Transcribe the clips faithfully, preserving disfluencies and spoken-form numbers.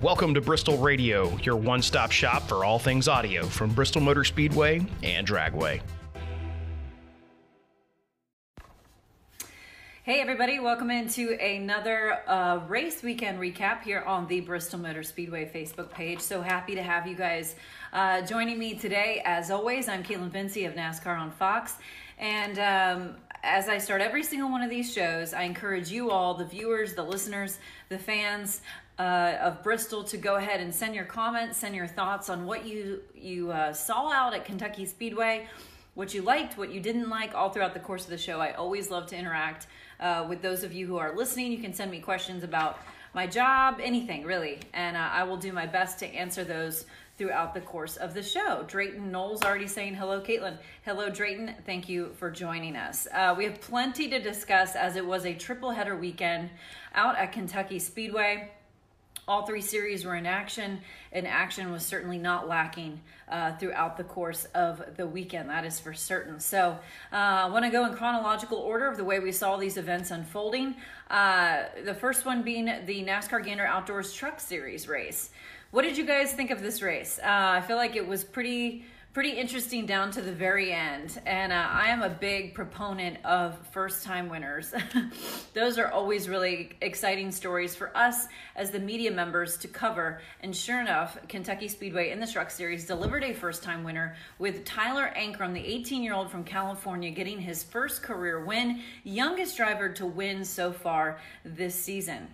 Welcome to Bristol Radio, your one-stop shop for all things audio from Bristol Motor Speedway and Dragway. Hey everybody, welcome into another uh, race weekend recap here on the Bristol Motor Speedway Facebook page. So happy to have you guys uh, joining me today. As always, I'm Caitlin Vinci of NASCAR on Fox. And um, as I start every single one of these shows, I encourage you all, the viewers, the listeners, the fans uh, of Bristol, to go ahead and send your comments, send your thoughts on what you, you uh, saw out at Kentucky Speedway, what you liked, what you didn't like, all throughout the course of the show. I always love to interact uh, with those of you who are listening. You can send me questions about my job, anything really, and uh, I will do my best to answer those throughout the course of the show. Drayton Knowles already saying hello, Caitlin. Hello, Drayton. Thank you for joining us. Uh, we have plenty to discuss as it was a triple header weekend out at Kentucky Speedway. All three series were in action, and action was certainly not lacking uh, throughout the course of the weekend. That is for certain. So uh, I want to go in chronological order of the way we saw these events unfolding. Uh, the first one being the NASCAR Gander Outdoors Truck Series race. What did you guys think of this race? Uh, I feel like it was pretty pretty interesting down to the very end. And uh, I am a big proponent of first-time winners. Those are always really exciting stories for us as the media members to cover. And sure enough, Kentucky Speedway in the Truck Series delivered a first-time winner with Tyler Ankrum, the eighteen-year-old from California, getting his first career win, youngest driver to win so far this season.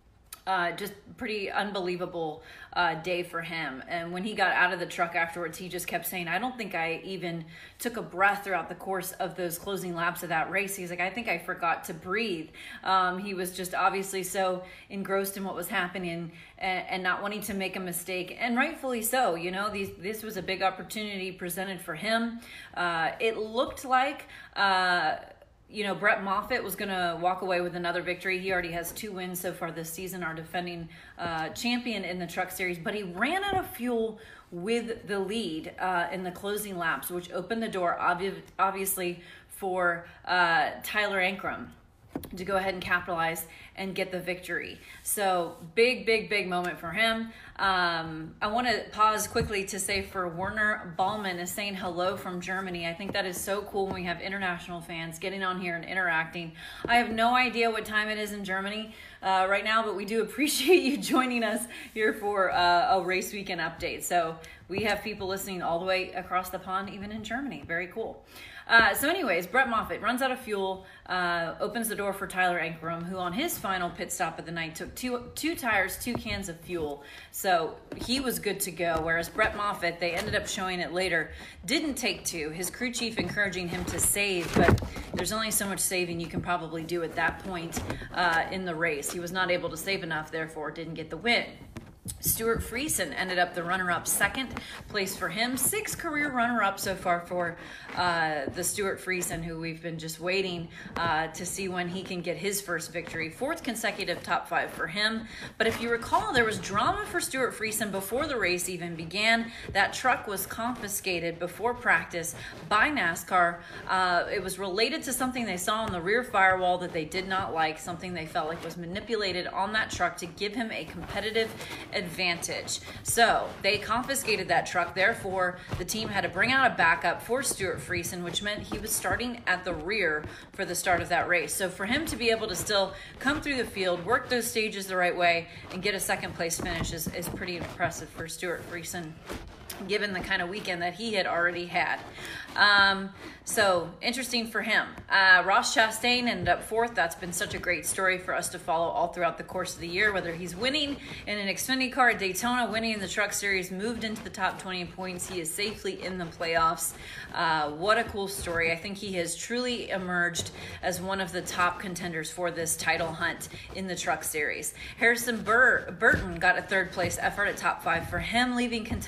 Uh, just pretty unbelievable uh, day for him. And when he got out of the truck afterwards, he just kept saying, I don't think I even took a breath throughout the course of those closing laps of that race. He's like, I think I forgot to breathe. Um, he was just obviously so engrossed in what was happening and, and not wanting to make a mistake. And rightfully so. You know, these, this was a big opportunity presented for him. Uh, it looked like... Uh, You know, Brett Moffitt was going to walk away with another victory. He already has two wins so far this season, our defending uh, champion in the Truck Series. But he ran out of fuel with the lead uh, in the closing laps, which opened the door, obvi- obviously, for uh, Tyler Ankrum to go ahead and capitalize and get the victory. So big, big, big moment for him. Um, I want to pause quickly to say for Werner Ballman is saying hello from Germany. I think that is so cool when we have international fans getting on here and interacting. I have no idea what time it is in Germany uh, right now, but we do appreciate you joining us here for uh, a race weekend update. So we have people listening all the way across the pond, even in Germany. Very cool. Uh, so anyways, Brett Moffitt runs out of fuel, uh, opens the door for Tyler Ankrum, who on his final pit stop of the night took two two tires, two cans of fuel. So he was good to go, whereas Brett Moffitt, they ended up showing it later, didn't take two. His crew chief encouraging him to save, but there's only so much saving you can probably do at that point uh, in the race. He was not able to save enough, therefore didn't get the win. Stuart Friesen ended up the runner-up, second place for him. Six career runner-up so far for uh, the Stuart Friesen, who we've been just waiting uh, to see when he can get his first victory. Fourth consecutive top five for him. But if you recall, there was drama for Stuart Friesen before the race even began. That truck was confiscated before practice by NASCAR. Uh, it was related to something they saw on the rear firewall that they did not like, something they felt like was manipulated on that truck to give him a competitive advantage. So they confiscated that truck. Therefore, the team had to bring out a backup for Stuart Friesen, which meant he was starting at the rear for the start of that race. So for him to be able to still come through the field, work those stages the right way, and get a second place finish is, is pretty impressive for Stuart Friesen, given the kind of weekend that he had already had. Um, so interesting for him. Uh, Ross Chastain ended up fourth. That's been such a great story for us to follow all throughout the course of the year, whether he's winning in an Xfinity car at Daytona, winning in the Truck Series, moved into the top twenty points. He is safely in the playoffs. Uh, what a cool story. I think he has truly emerged as one of the top contenders for this title hunt in the Truck Series. Harrison Bur- Burton got a third place effort at top five for him, leaving Kentucky.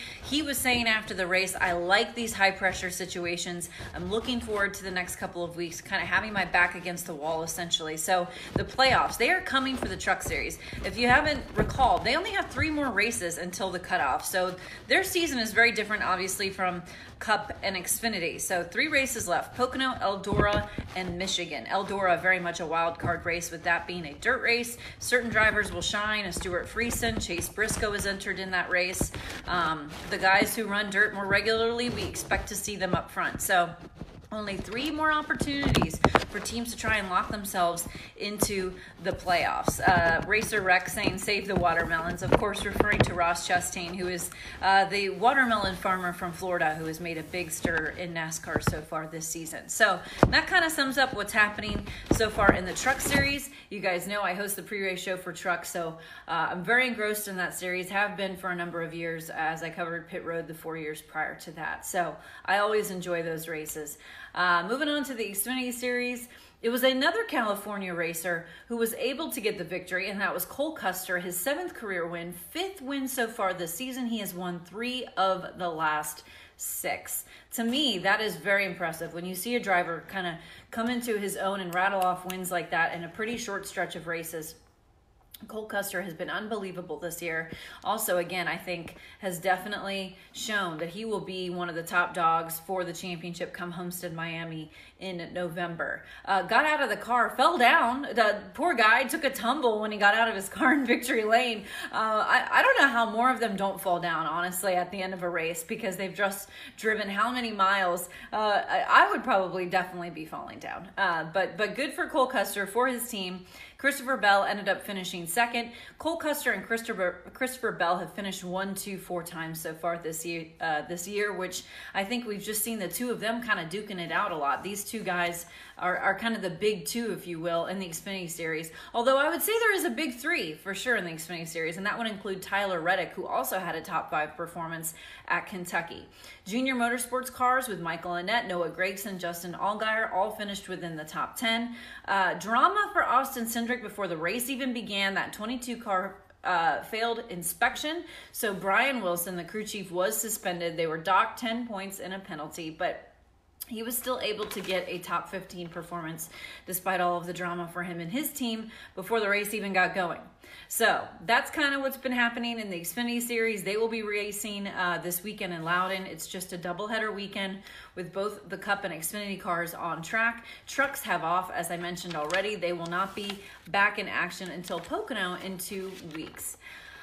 He was saying after the race, I like these high pressure situations. I'm looking forward to the next couple of weeks, kind of having my back against the wall essentially. So the playoffs, they are coming for the Truck Series. If you haven't recalled, they only have three more races until the cutoff. So their season is very different, obviously, from Cup and Xfinity. So three races left: Pocono, Eldora, and Michigan. Eldora, very much a wild card race, with that being a dirt race. Certain drivers will shine. A Stuart Friesen, Chase Briscoe is entered in that race. Um, the guys who run dirt more regularly, we expect to see them up front. So only three more opportunities for teams to try and lock themselves into the playoffs. Uh, Racer Rex saying, save the watermelons. Of course, referring to Ross Chastain, who is uh, the watermelon farmer from Florida, who has made a big stir in NASCAR so far this season. So that kind of sums up what's happening so far in the Truck Series. You guys know I host the pre-race show for trucks, so uh, I'm very engrossed in that series, have been for a number of years, as I covered Pit Road the four years prior to that. So I always enjoy those races. Uh, moving on to the Xfinity Series, it was another California racer who was able to get the victory, and that was Cole Custer, his seventh career win, fifth win so far this season. He has won three of the last six. To me, that is very impressive. When you see a driver kind of come into his own and rattle off wins like that in a pretty short stretch of races, Cole Custer has been unbelievable this year. Also, again, I think has definitely shown that he will be one of the top dogs for the championship come Homestead Miami in November. Uh, got out of the car, fell down. The poor guy took a tumble when he got out of his car in victory lane. Uh, I, I don't know how more of them don't fall down, honestly, at the end of a race, because they've just driven how many miles. Uh, I, I would probably definitely be falling down. Uh, but, but good for Cole Custer, for his team. Christopher Bell ended up finishing second. Cole Custer and Christopher Christopher Bell have finished one, two, four times so far this year. Uh, this year, which I think we've just seen the two of them kind of duking it out a lot. These two guys are, are kind of the big two, if you will, in the Xfinity Series. Although I would say there is a big three for sure in the Xfinity Series, and that would include Tyler Reddick, who also had a top five performance at Kentucky. Junior Motorsports cars with Michael Annett, Noah Gragson, Justin Allgaier all finished within the top ten. Uh, drama for Austin Cindric before the race even began. That twenty-two car uh, failed inspection, so Brian Wilson, the crew chief, was suspended. They were docked ten points and a penalty, but he was still able to get a top fifteen performance despite all of the drama for him and his team before the race even got going. So that's kind of what's been happening in the Xfinity Series. They will be racing uh, this weekend in Loudon. It's just a doubleheader weekend with both the Cup and Xfinity cars on track. Trucks have off, as I mentioned already. They will not be back in action until Pocono in two weeks.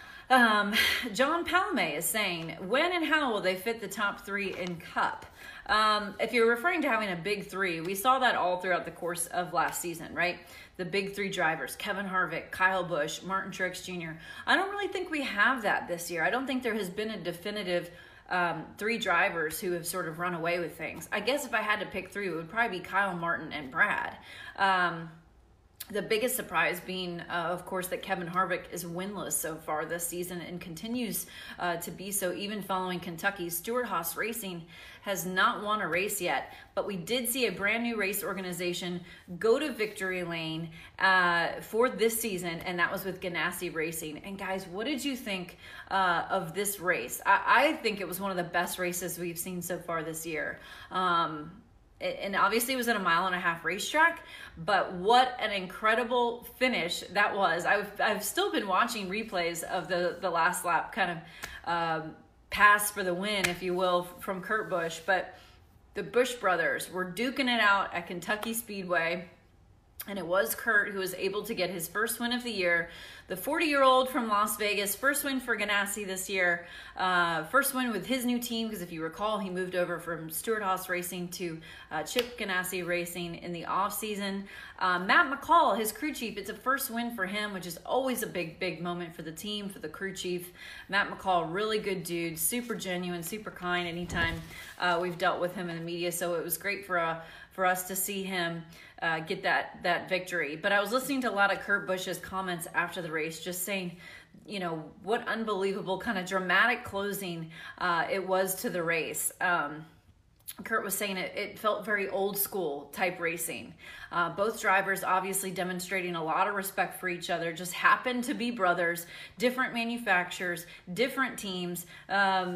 Um, John Palme is saying, when and how will they fit the top three in Cup? Um, if you're referring to having a big three, we saw that all throughout the course of last season, right? The big three drivers, Kevin Harvick, Kyle Busch, Martin Truex Junior I don't really think we have that this year. I don't think there has been a definitive um, three drivers who have sort of run away with things. I guess if I had to pick three, it would probably be Kyle, Martin, and Brad. Um, The biggest surprise being, uh, of course, that Kevin Harvick is winless so far this season and continues uh, to be so even following Kentucky. Stewart-Haas Racing has not won a race yet, but we did see a brand new race organization go to victory lane uh, for this season, and that was with Ganassi Racing. And guys, what did you think uh, of this race? I, I think it was one of the best races we've seen so far this year. Um, And obviously it was at a mile and a half racetrack, but what an incredible finish that was. I've, I've still been watching replays of the, the last lap kind of um, pass for the win, if you will, from Kurt Busch. But the Busch brothers were duking it out at Kentucky Speedway. And it was Kurt who was able to get his first win of the year. The forty-year-old from Las Vegas, first win for Ganassi this year. Uh, first win with his new team, because if you recall, he moved over from Stewart-Haas Racing to uh, Chip Ganassi Racing in the offseason. Uh, Matt McCall, his crew chief, it's a first win for him, which is always a big, big moment for the team, for the crew chief. Matt McCall, really good dude, super genuine, super kind anytime uh, we've dealt with him in the media. So it was great for a for us to see him uh, get that that victory. But I was listening to a lot of Kurt Busch's comments after the race, just saying, you know, what unbelievable kind of dramatic closing uh, it was to the race. Um, Kurt was saying it, it felt very old school type racing. Uh, both drivers obviously demonstrating a lot of respect for each other, just happened to be brothers, different manufacturers, different teams. Um,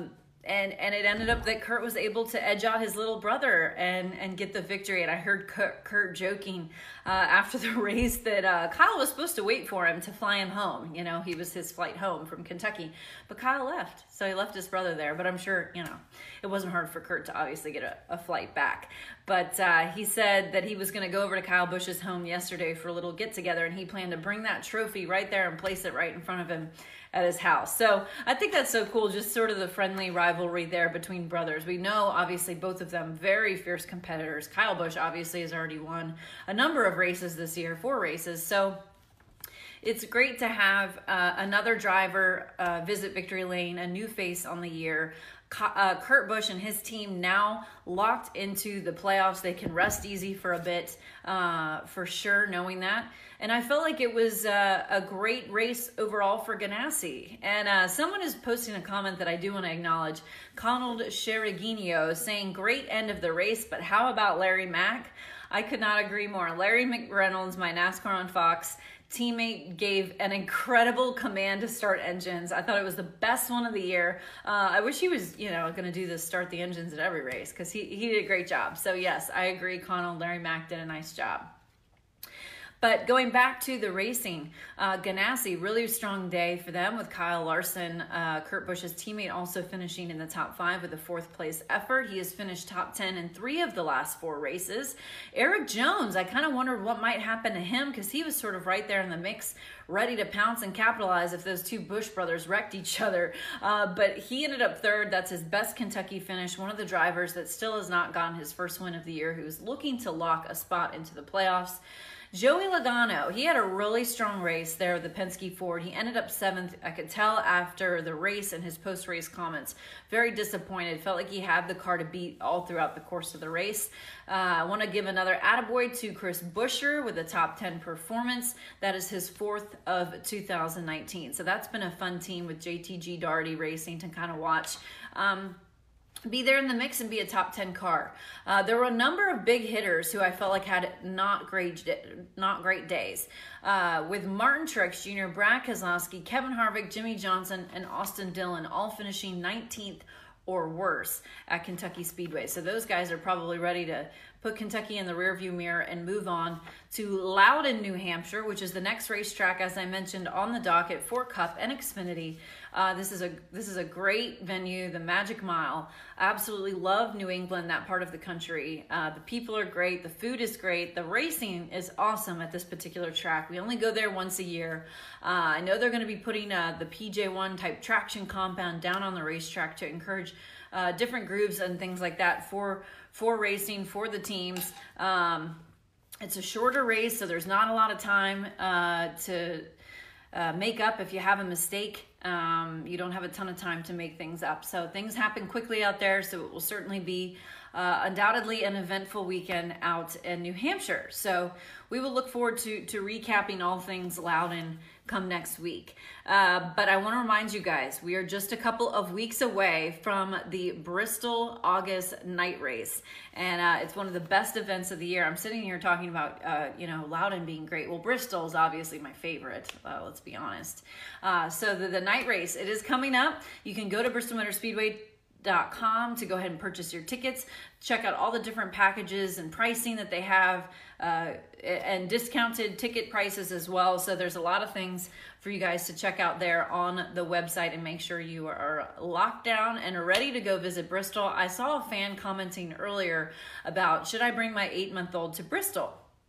and and it ended up that Kurt was able to edge out his little brother and and get the victory. And I heard Kurt, Kurt joking uh, after the race that uh, Kyle was supposed to wait for him to fly him home. You know, he was his flight home from Kentucky, but Kyle left, so he left his brother there. But I'm sure, you know, it wasn't hard for Kurt to obviously get a, a flight back. But uh, he said that he was going to go over to Kyle Busch's home yesterday for a little get together, and he planned to bring that trophy right there and place it right in front of him at his house. So I think that's so cool, just sort of the friendly rivalry there between brothers. We know, obviously, both of them very fierce competitors. Kyle Busch obviously has already won a number of races this year, four races. So it's great to have uh, another driver uh, visit Victory Lane, a new face on the year. Uh, Kurt Busch and his team now locked into the playoffs. They can rest easy for a bit, uh, for sure, knowing that. And I felt like it was uh, a great race overall for Ganassi. And uh, someone is posting a comment that I do want to acknowledge. Conald Sherigino saying, great end of the race, but how about Larry Mack? I could not agree more. Larry McReynolds, my NASCAR on Fox teammate, gave an incredible command to start engines. I thought it was the best one of the year. Uh, I wish he was, you know, going to do this start the engines at every race, because he, he did a great job. So yes, I agree, Conald. Larry Mack did a nice job. But going back to the racing, uh, Ganassi, really strong day for them with Kyle Larson, uh, Kurt Busch's teammate, also finishing in the top five with a fourth place effort. He has finished top ten in three of the last four races. Eric Jones, I kind of wondered what might happen to him, because he was sort of right there in the mix, ready to pounce and capitalize if those two Busch brothers wrecked each other. Uh, but he ended up third. That's his best Kentucky finish. One of the drivers that still has not gotten his first win of the year, who's looking to lock a spot into the playoffs. Joey Logano, he had a really strong race there with the Penske Ford. He ended up seventh. I could tell after the race and his post-race comments, very disappointed. Felt like he had the car to beat all throughout the course of the race. Uh, I want to give another attaboy to Chris Buescher with a top ten performance. That is his fourth of two thousand nineteen. So that's been a fun team with J T G Daugherty Racing to kind of watch. Um, be there in the mix and be a top ten car. Uh, there were a number of big hitters who I felt like had not great not great days. Uh, with Martin Truex Junior, Brad Keselowski, Kevin Harvick, Jimmy Johnson, and Austin Dillon all finishing nineteenth or worse at Kentucky Speedway. So those guys are probably ready to put Kentucky in the rearview mirror and move on to Loudon, New Hampshire, which is the next racetrack, as I mentioned, on the docket for Cup and Xfinity. Uh, this is a this is a great venue, the Magic Mile. Absolutely love New England, that part of the country. Uh, the people are great. The food is great. The racing is awesome at this particular track. We only go there once a year. Uh, I know they're going to be putting uh, the P J one type traction compound down on the racetrack to encourage uh, different groups and things like that for for racing, for the teams. Um, it's a shorter race, so there's not a lot of time uh, to uh, make up if you have a mistake. Um, you don't have a ton of time to make things up. So things happen quickly out there, so it will certainly be uh, undoubtedly an eventful weekend out in New Hampshire. So we will look forward to, to recapping all things Loudon come next week. Uh, but I want to remind you guys, we are just a couple of weeks away from the Bristol August night race. And uh, it's one of the best events of the year. I'm sitting here talking about, uh, you know, Loudon being great. Well, Bristol is obviously my favorite, uh, let's be honest. Uh, so the, the night race, it is coming up. You can go to Bristol Motor Speedway dot com to go ahead and purchase your tickets. Check out all the different packages and pricing that they have, uh, and discounted ticket prices as well. So there's a lot of things for you guys to check out there on the website, and make sure you are locked down and ready to go visit Bristol. I saw a fan commenting earlier about, should I bring my eight-month-old to Bristol?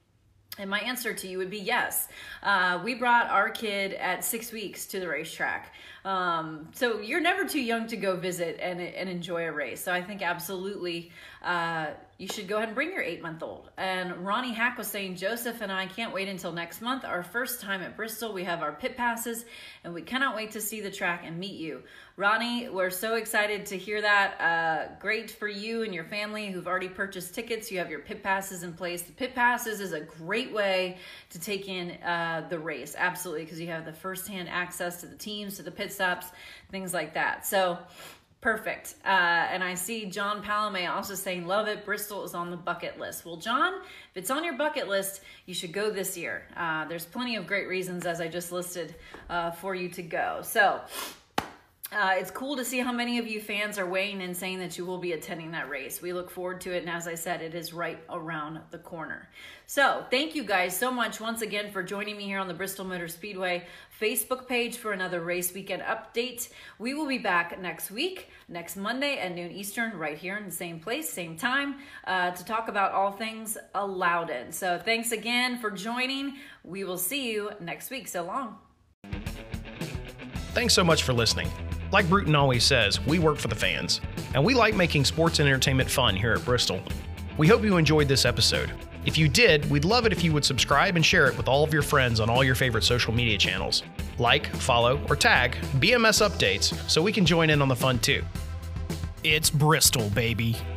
And my answer to you would be yes. Uh, we brought our kid at six weeks to the racetrack. Um, so you're never too young to go visit and, and enjoy a race. So I think absolutely uh, you should go ahead and bring your eight-month-old. And Ronnie Hack was saying, Joseph and I can't wait until next month. Our first time at Bristol. We have our pit passes, and we cannot wait to see the track and meet you. Ronnie, we're so excited to hear that. Uh, great for you and your family who've already purchased tickets. You have your pit passes in place. The pit passes is a great way to take in uh, the race, absolutely, because you have the first-hand access to the teams, to the pit stops, things like that. So perfect. Uh, and I see John Palame also saying, love it, Bristol is on the bucket list. Well, John, if it's on your bucket list, you should go this year. Uh, there's plenty of great reasons, as I just listed, uh, for you to go. So Uh, it's cool to see how many of you fans are weighing in saying that you will be attending that race. We look forward to it, and as I said, it is right around the corner. So thank you guys so much once again for joining me here on the Bristol Motor Speedway Facebook page for another race weekend update. We will be back next week, next Monday at noon Eastern, right here in the same place, same time, uh, to talk about all things Loudon. So thanks again for joining. We will see you next week. So long. Thanks so much for listening. Like Bruton always says, we work for the fans, and we like making sports and entertainment fun here at Bristol. We hope you enjoyed this episode. If you did, we'd love it if you would subscribe and share it with all of your friends on all your favorite social media channels. Like, follow, or tag B M S Updates so we can join in on the fun too. It's Bristol, baby.